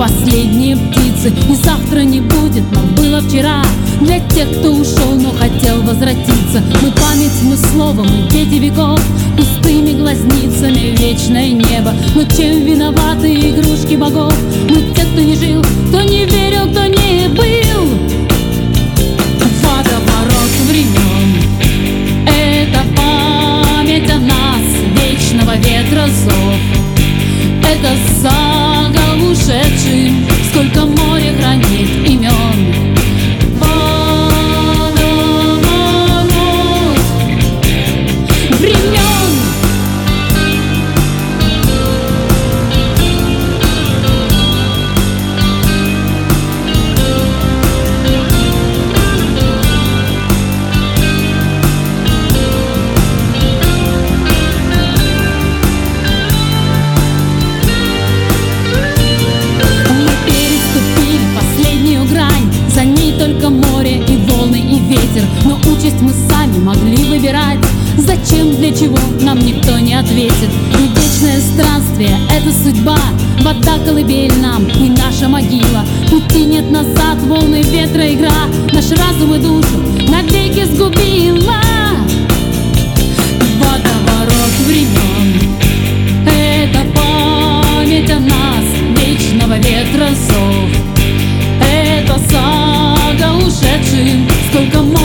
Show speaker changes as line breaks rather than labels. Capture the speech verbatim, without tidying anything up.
последние птицы. И завтра не будет, но было вчера. Для тех, кто ушел, но хотел возвратиться. Мы память, мы слово, мы дети веков, пустыми глазницами вечное небо. Но чем виноваты игрушки богов? Мы те, кто не жил, кто не верил, кто не был. Водоворот времен — это память о нас, вечного ветра зов. Это сага ушедшим, сколько море хранит имен. Только море и волны и ветер, но участь мы сами могли выбирать. Зачем, для чего, нам никто не ответит. И вечное странствие — это судьба. Вода колыбель нам и наша могила. Пути нет назад, волны ветра игра. Наш разум и душу навеки сгубила. Водоворот времен — это память о нас, вечного ветра зов. Это сага ушедшим, сколько можно.